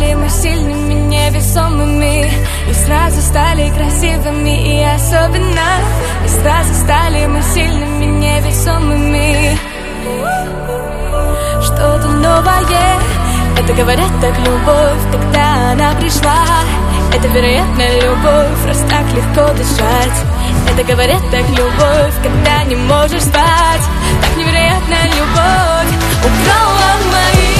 стали мы сильными, невесомыми, и сразу стали красивыми и особенно. И сразу стали мы сильными, невесомыми. Что-то новое, это говорят так любовь, когда она пришла. Это, вероятно, любовь, раз так легко дышать. Это говорят так любовь, когда не можешь спать. Так невероятно любовь украла мои